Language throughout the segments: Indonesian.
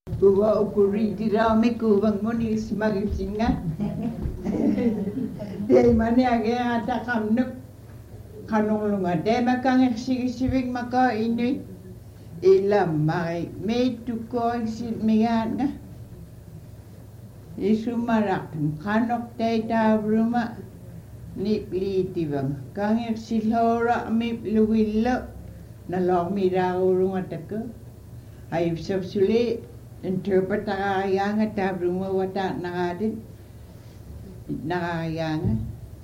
Buwa ukuri dirami kubang moni smagip singa. Dei mani age ata kamnuk kanong lunga. Dei makang eksisibig maka ini ilam mai me tuko eksit migan nga. Isu marak kanok dei ta bruma ni pliti bang. Kang eksit hora mi luwilo na log mi ra urunga tako. Ay subsuli interpret nakakayanga tabruma wata nakadin nakakayanga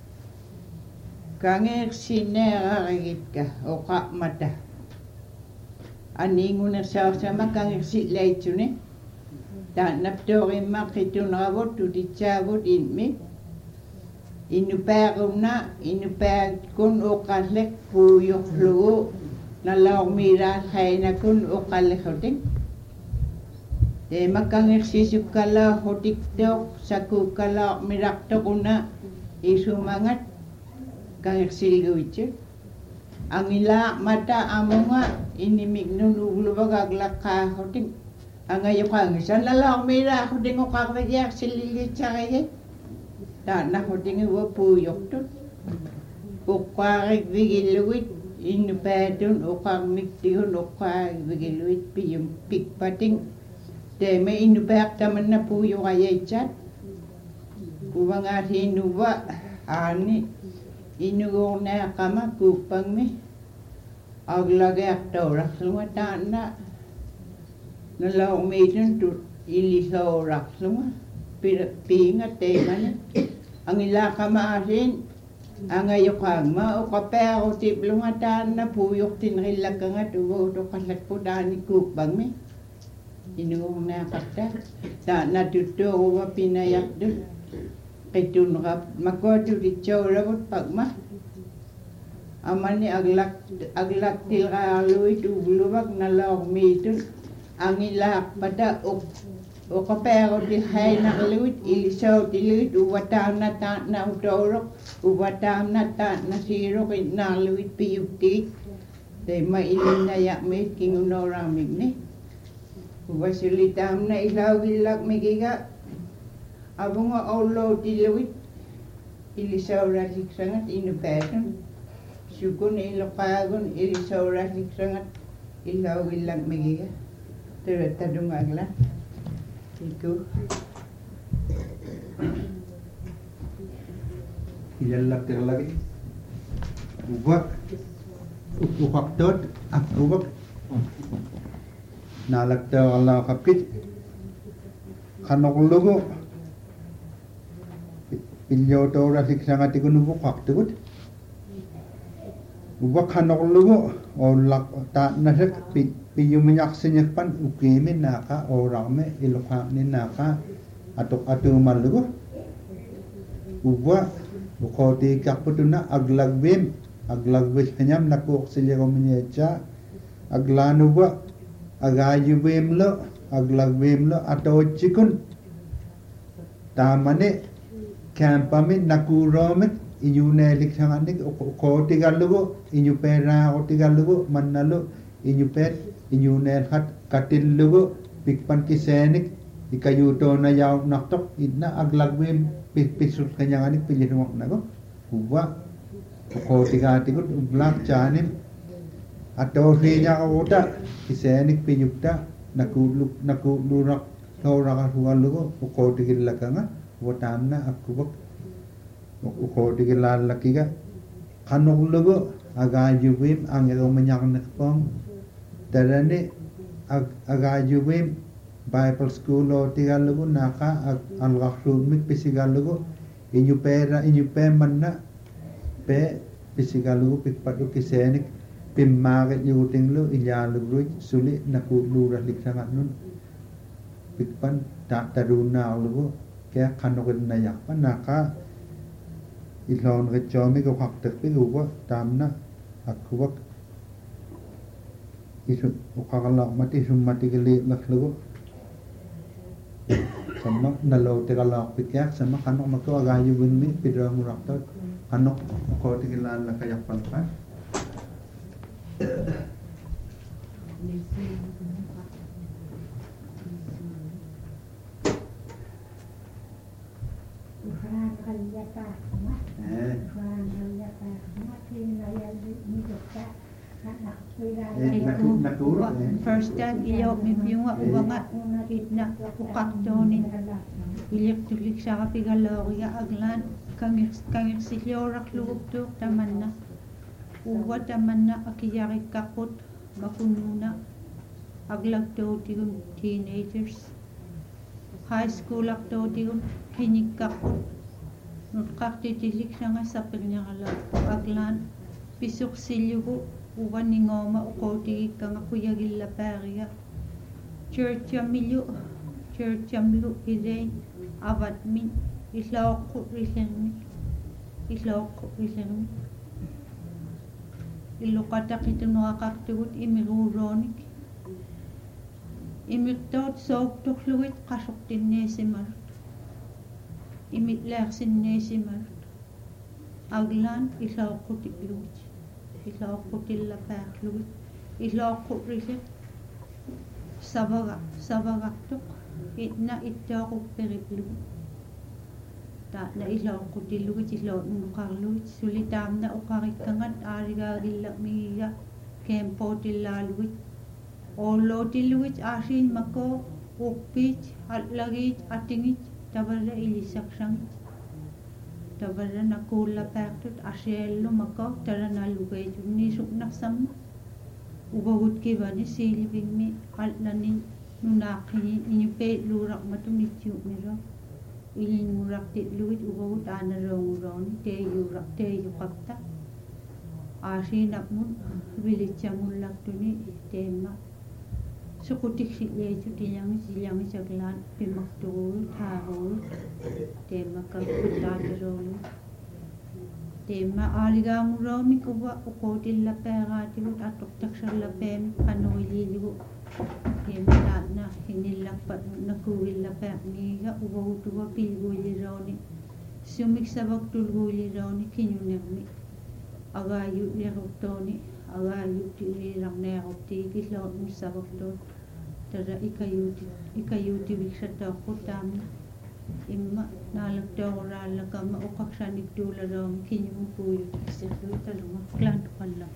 kangek sinakakagit ka o ka mata aningo na sa sama kangek silay tune ta naptori makitu nakabot tuditsabot inmi inupagom na inupag kun o kalek puyok lugo nalaw mira kay na kun o kalek hoting makang eksisip kala hotiktok saku kala mirakto kuna isumangat kang eksiligo itu ang ila mata amonga inimig nulubag aglaka hotik ang ayo kang isan lalaw mira hoting o kakagyak silili tsakaya ta na hoting iwa puyok to ukwarik vigiluit inupedun ukang miktihun ukwarik vigiluit piyong pikpating de me inupak taman na puyo kaya chat kuwang hinuwa ani inugong na kama kupang mi aglagak torak semua tanda nalau medun tu ilisorak semua pingat temanya ang ila kama asin ang ayokang ma o kapero tiplunga tanda puyok tinrilakanga tuwo to kasakpo dani kupang mi inung na kata ta natuto wa pinayak dun kitun rap makotu di chawlabot pagma amani aglak tilra lui tu bulubak na law mitun ang ilak pada o kapero di hay na luit ilisaw di luit uwatam na ta na utorok uwatam na ta na siro kin na luit piyuptik de mailin na yak mit kingunoramig ni Wasilitam na ilaw ilak migiga abong aulo dilawit ilisaw rasik sangat inupesan sukun ilokagon ilisaw rasik sangat ilaw ilak migiga tadung agla itu ilalak lagi ubak ukaktot ubak nalakta Allah kapit kanok lugo pilyo to rasik sangat ikun bukak tut ubak kanok lugo o lak ta nasak piyu minyak senyak pan ukimin naka orang me ilokha ni naka atok atu malugo ubak bukoti kakputuna aglagbim hanyam naku oksilia komenyecha aglanu ba agaju bemlo aglag bemlo atau cikun tamane kampame nakuromet inyune liksanganik ko tigalugo inyu pera o tigalugo manalo inyu pet inyune hat katillugo pikpan kisenik ikayuto na yaw naktok idna aglag bem pisut kanyanganik pilirmo nago kuwa ko tigatigut ublak chanim atau finya oda kisenik pinyukta nakulurak tawrak huwalugo uko tigil lakanga watamna akubak uko tigil lalakiga kanok lugo agajubim angelo manyak nakpong darane agajubim Bible school o tigal lugo naka algakrumik pisigal lugo inyu manna pe pisigal lugo pikpatu kisenik pimmaget yuting lo ilalugruj suli nakulura liksangat nun pikpan taruna lugo kaya kanokin nayak pa naka ilon kecomi ko haktek pi lugo tamna akuwak isu ukakalak mati sumati kili lak lugo sama nalaw tikalak pikyak sama kanok mako agayu bunmi pidra muraktot kanok ko tikilan la kayak palpan First time ilaw mipiyunga uwanga itna ukaktonin ilik tulik sa kapigaloria aglan kangir silyorak lugtuk tamanna uwa tamanna akiyarik kakut makununa aglagtotigun teenagers high school aktotigun hinik kakut nutkaktitik nga sapilnya kala aglan pisuk silyugu uwan ni ngoma ukoti kanga kuyagilla pariga church yamilu idain avat min islawku risenmi ilukata kitunu akaktigut imiruronik imirtot sooktuk luit kasuktin nesimarut imitlersin nesimarut aglan islawku tikluit islawku tillapääkluit islawku riset savagaktuk itna ittaaquk peripluit taatna islawku tilluit islawnuqarluit sulitaamna uqarikkangat aaligaagilla migiga kempootilaaluit ollootilluit aasiin mako uqpiit allagit atingit tavalla ilisaksangit tavalla nakuullapääktut asiellu mako talanallugeitut niisuqnarsamma ubagut kivani siilivimmi allani nunaaqini iñupeet luuraqmatu mittiu'miro ilinnguraqti'luit ubagut aanaroongurooni teeyuqapta aasiinapmun vilitsamullaktuni teemma suqutiksi'leetu tilangisaglaan pimakturuut haaruut teemma kalkuttaaterooluut teemma aaligaanguroomik uva uqootillapäägaatigut atoqtaksarlapeemik qanuiliiligu teemma taatna hinillaqpat nakuugillapaaqniiga uvagutuva pilguilirooni sumik savaktulguilirooni kiñunermi agaayu'leruttooni agaayu'tiliirarneequptiigilloormi savaktoot tara ikayuutiviksatooqqut taamna imma naalaktooraalakama uqaqsaniktuularoomi kiñumu puuyutiksirluit talunga klaantuqallat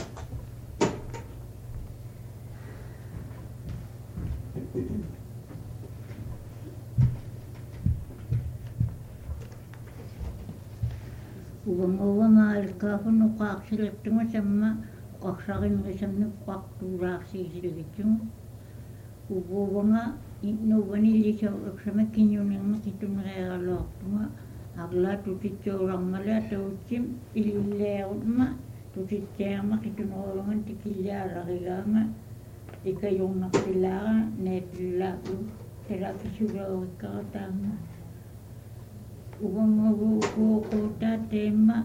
Uwang-uwang qaaqsilattunga samma qaqqsarinrisamni qaqqtuuraaqsiisilgittunga uwanga innuvanillisauqsama kiñunerma qitunereeraloortunga agla tutitsuularmala tawutsim ililleerutma tutitseerma qituneruungan tikillaalarigaanga ikayurnaqtilaaga neetillaalu talakisulaurikkara uvangavuuquuquuta teemma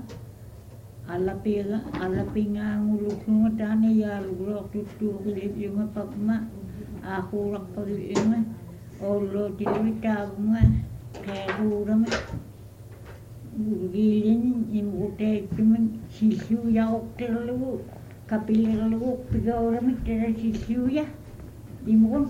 alapingaangulukunga taana yaaluguloortuttuuqiliviunga pakma aaquuraqpagiunga ollootilui taavunga qeeruurama giilin imuquteittumin silluuyaqorterlugu kapillerlugu pigauramik tara silluuya imuqun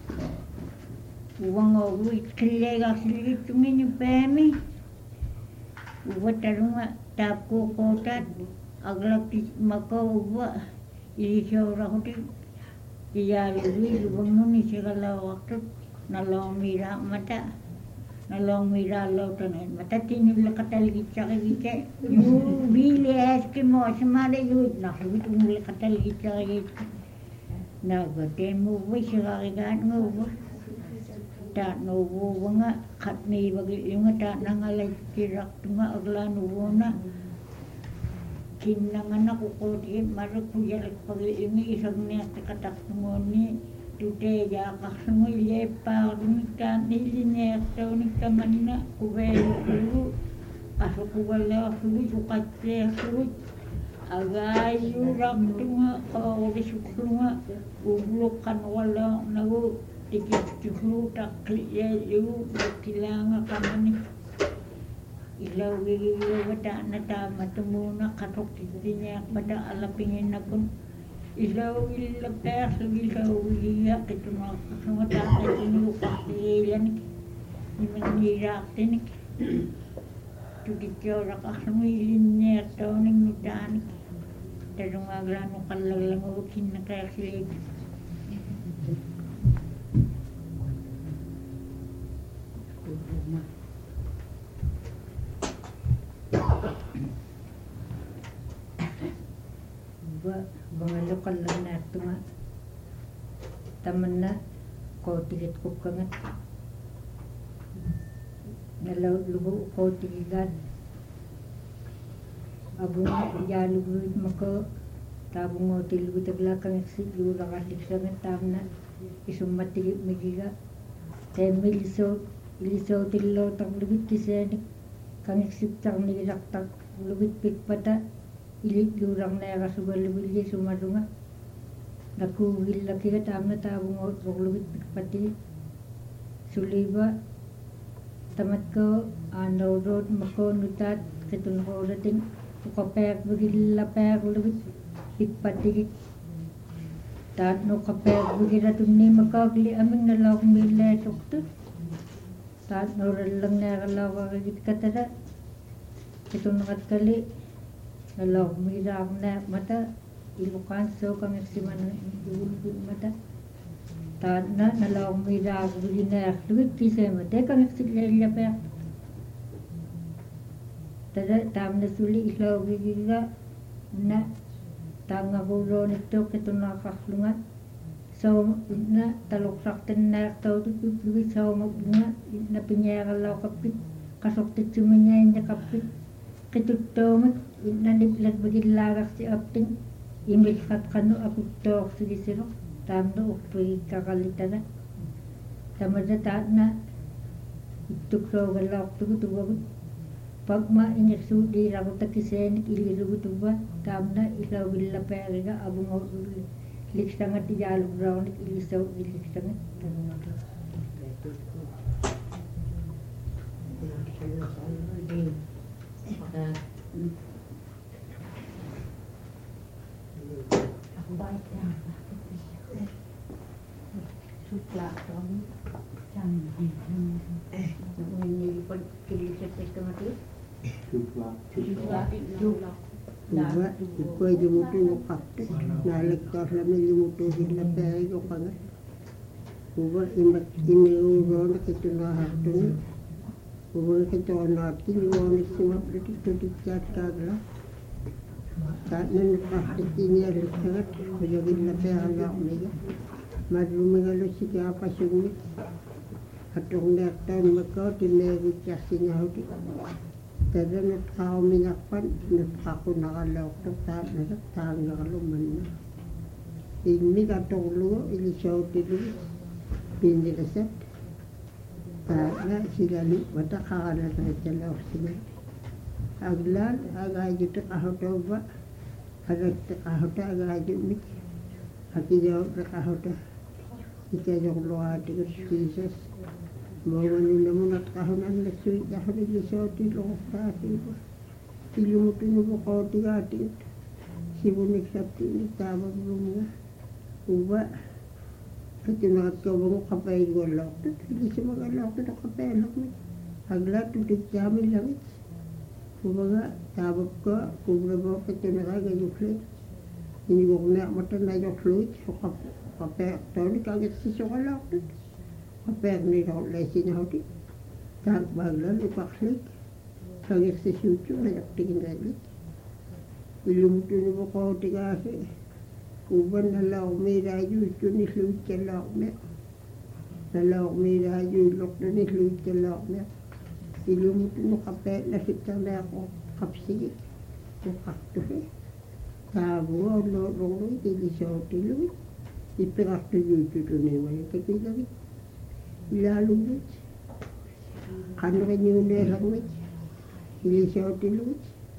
uvangogu itqilleegaarsilgittungiñu paami uvatalunga taapkuuquutaat aglakti makauva ilisauraqutik iyaalului uvanguni sigalauaqtut naloongmiiraallautanait matatinullaqatalgitsaqigite viiliaaskimoosamalayuut narluvit ungullaqatalgitsaqigit nauga teemuvva siqarigaatnguuva taatnuuvuvanga qatniivagi'unga taatnangalakkiraqtunga aglaanuvuuna kinnanganaqquutigit marakkujalakpagi'unga isagneertiqataqtunguunni tuteejaaqarsungu illeeppaarlumik taatniillineertaunik tamanna kuveeluqlugu qasuquvaleerlugit uqatleerlugit agaayuraqtunga qoorisukkunga uvluqqanuqaleernagu tikittuhluutaqqilliallugu ukkilaanga qamanik ilaugigiluuvataana taamatumuuna qatoqtittiñaaqpata alapinginnakun ilaugillapeerlugilaugigia qituneeqqarsunga taaqatinuuqqartigiilanik imanniiraaqtinik tudikyo rakasmilin niya tawning nitani. Tarong agrano kalalang ukin na kaya silig. Mga lokal lang na ito nga. Taman na, ko tigit ko ka nga. Nalalubo ko tigigan. Abong yalubuit mako. Tabong mo tilubit aglakang siglo nakasik sa nga tam na. Isumati magiga. Temi liso tilo tak lubit kisenik. Kang iksip tak nilak tak lubit pikpata. Ilit lurang na yakasugal lubili sumadunga. Nakuhil laki ka tam na tabong lubit pikpati. Suliba. Tamat ko, road mako nutat ketun ko dating kapek begil lapek lubit pikpati. Tat no kapek begil tunni makagli aming nalawak mila tukto. Tat no lang na kalawak katada. Ketun kali nalawak mila na mata ilukan so kang eksiman mata. Tad na nalawak mila begil na lubit kisah mata kang eksikli lapek. Tada tam na suli ilaw gigiga na tanga bulo nito ketun nakaslungat. So na talok sakten na tau tu pipili so mabunga na pinyakalaw kapit kasok titsumanya niya kapit ketutong na niplat bagil lagak si apting imil kat kanu akutok sige sirok tam na ukpay kakalita na tamada taat na ituk so galak tugutubagot pagma inyasudi rago takisenik ililugutuba tam na ilaw gila periga abung liksangat ijalog raw nik ilisaw iliksangat sukla kami ini pun kilisat mati Juga iko jumutu nukapte nalekkas lami jumutu hila peri yokangat uba imat ini urona ketunahatun uba ketuanati uonik sima tudik kagla karena nukapte kini aleksangat kujagin la peri alak mega madrumengalo sika apa sumit atong nektan maka tinegu casinya hudi kada nagkao minakpan, nagkako nakalaw ko, nagkakang nakaluman na. Igmi katong lugo, ilisaw tilo, pinilasat. Kaya sila ni matakakala na italaw sila. Aglan, agayot na kahotaw ba? Agayot na kahota, agayot mi. Akiyaw na kahota. Ikayong luhati ko Jesus. Mga naman at kahunan na suit dahil ilisoti loko kasi ba. Ilumutin mo po ko tigatit. Sibunik sa tinitawag mo nga. Uba. At yung nakatkawa mo kapay ko lakot. Hindi siya mag-alakot na kapay lakot. Aglat, tutik kami langit. Uba nga, tabab ko. Kubra mo ka tinakay ganyang flit. Hindi ko na mata na yung fluid. So kapay aktonik agad si sukalakot. Kapag nila lesin hati, tak baglan ipaklik, kagak sesuatu nak tingin lagi. Ilmu tu ni bukau tiga se, kuban nalau merah ju tu ni luit celak me, nalau merah ju lok tu ni luit celak me. Ilmu tu ni kapag nasib tanda aku kapsi, bukat tu he. Tahu lo lo ini jauh dulu, iperak tu tu ni macam tu lagi. Ilalubit, kanre nyune langit, ilisyaw tilubit,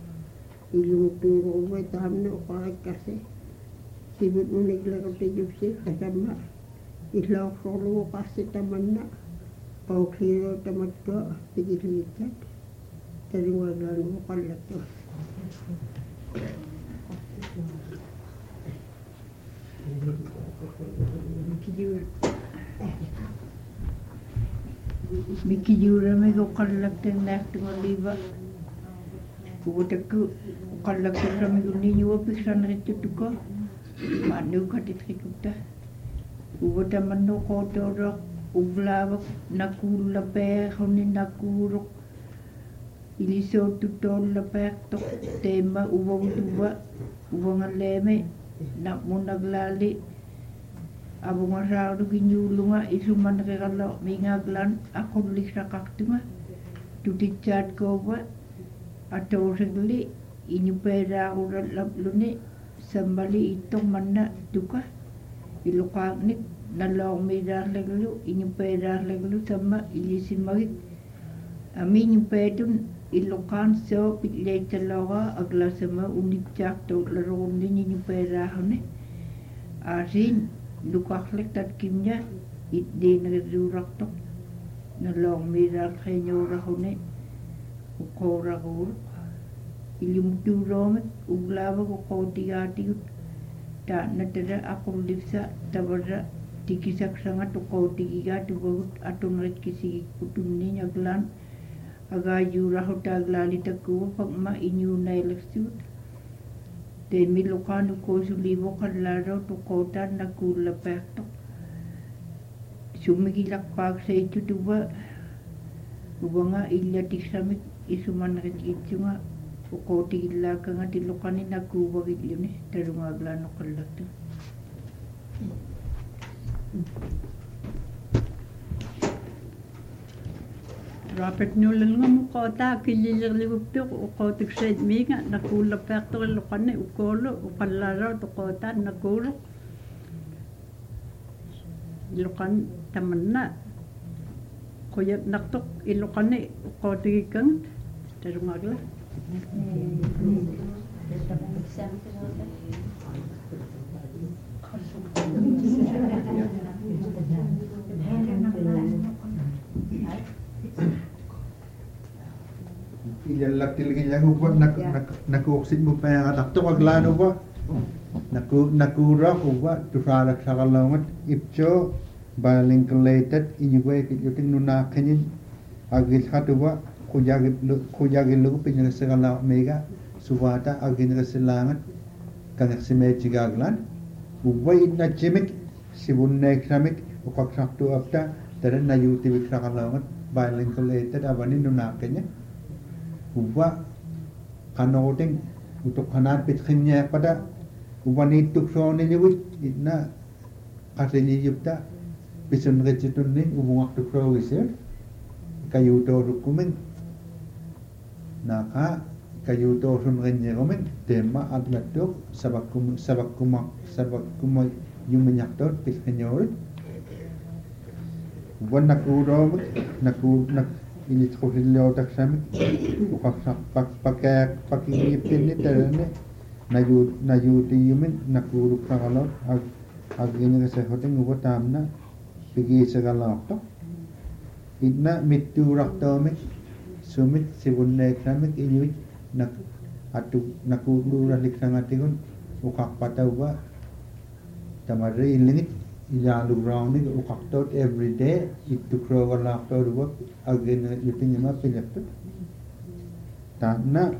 ilumutung ubay tamno karet kasi, sibut mo naglakot na jubsi, kasama, ilaw kolo kasi taman na, paukiro tamat ko, tigilitan, taliwagan mo kalat to. Miki jura me go kalak ten nak tengok liba Uwataku kalakasami uniwa piksan rito tuko. Manu katitrikuta. Uwatamano kotorok uglawak nakula honi nakurok. Iliso tutol la tok tema uwang ngaleme na munaglali. Abong araw ginyulunga isuman regalo mingaglan ako lisa kaktunga. Tutichat ko ba atau segeli inyupera urat laplune sambali itong mana duka ilukagnik nalong medar leglu inyupera leglu sama ilisin magit ami nyupedun ilukan so pitle talaga agla sama unicak to larong ni inyupera hone asin lukaklek tat kimnya itde nagdurak to nalong medar kanyora hone ukora gur ilim durome uglava ko digati ta natera akul dipsa tabara tikisak sangat ko tigiga tu atun ret kisi kutunni nyaglan aga jura hotaglali takku pagma inyu nailextu te milokan ko sulibo kalaro to kota nakula pekto sumigilak pag sa itu tuba ubanga illa tiksamit isuman rikitsunga ko tigilla kanga tilokani nakuwa gidlune tarungagla no kallatu Robert Newell nga mo kota kililirligupto o kotik said minga nakula pekto lokane ukolo ukalaro to kota nakuro lokan tamanna koyak naktok ilokane kotik kang tarungagla Ilalak tilgin yang ubat nak oksid mo pa yang anak to aglan ubat nakura ubat tu farak sakalongat ipcho baling related inyugwe kiting nuna kenin agil hatuba kujagil lugu pinyang segala mega suwata agin resilangat kanak simejiga aglan ubai na jimik sibunne kramik ukak saktu apta dan na yuti sakalongat baling related abani nuna kenya uba kanoting untuk kanan pitkinnya pada ubani tukso ni nyewit na kasih yupta pisun kecitun ni ubung tukso gisir kayu to dokumen naka kayu to sun renye komen tema atlatok sabakum yumenyak to pitkinyor uban nakuro nak ini skohillo taksami pakai ngipin ni terane naju tiumin nakuru kagalot agini kesehoting uba tamna pigi segala to idna mitu raktomik sumit sibunne kramik inyuit nak atu nakuru ralik sangatikun ukak patauba tamari ilingit ilalu round ni ukaktot every day itu krogar lakto dua again yuting ma pinyapto tanna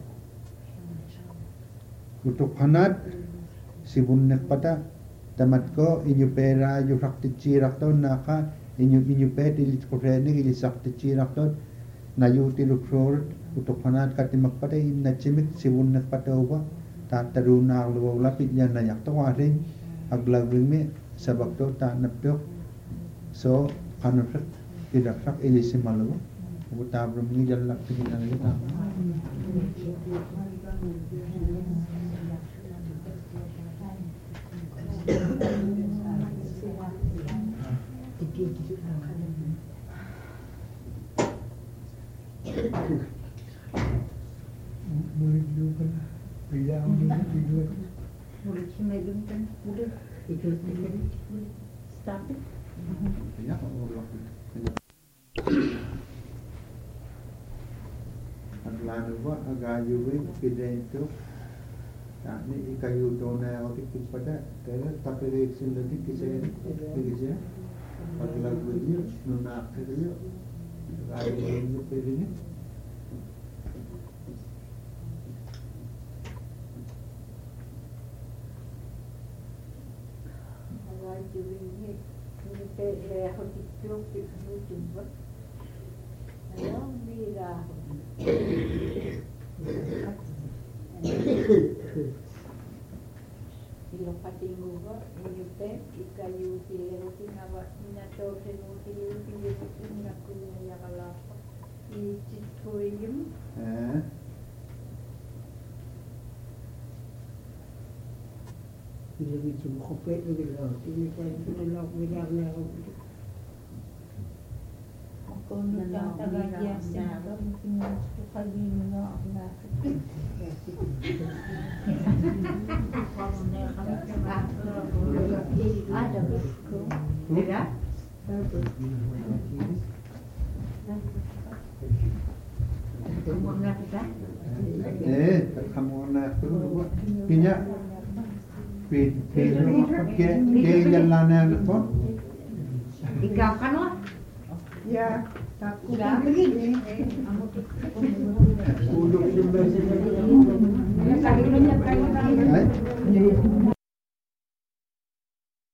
untuk hanat sibunnek pata tamat ko inyu pera yu rakti cirakto naka inyu pet ilit korene ilit sakti cirakto na yu tilukror untuk hanat katimak pata inna chimik sibunnek pata uba tataruna lu lapit yan na yakto waring aglagwing sabak to ta naptok so kanufak idaksak ilisi malu uta brumni jalak tingin ang ita murid lupa bila murid semedun kan murid itu start ya ngobrol aglan uba agayuwe pidento ni ikayu dona otik pada kaya tapere sinlati kise aglan ubi nuna kaya agayuwe pedini juvingi te le hoti pioki nutumba alo mira ilo patinguga inyupe ikayu tilero tinawa inato tenuti inyupe nakunya yakala I chitoyum Bila bici kopek tu bila, ini kan bila bila ni. Ako na tagaya sa mungkin pagi mga na. Ada ko. Dira? Kamu nak kita? Kamu nak tu punya ke jalan apa? Ikaw ka no? Ya, Ikaw? Eh?